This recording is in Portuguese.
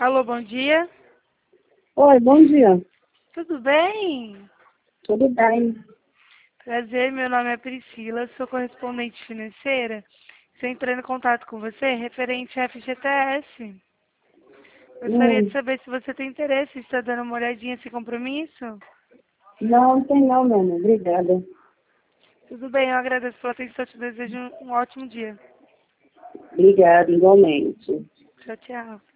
Alô, bom dia. Oi, bom dia. Tudo bem? Tudo bem? Prazer, meu nome é Priscila, sou correspondente financeira. Estou entrando em contato com você referente à FGTS. Gostaria de Hum, saber se você tem interesse em estar dando uma olhadinha sem compromisso. não tem não, meu amor. Obrigada. Tudo bem, eu agradeço pela atenção, te desejo um ótimo dia. Obrigada, igualmente. Tchau, tchau.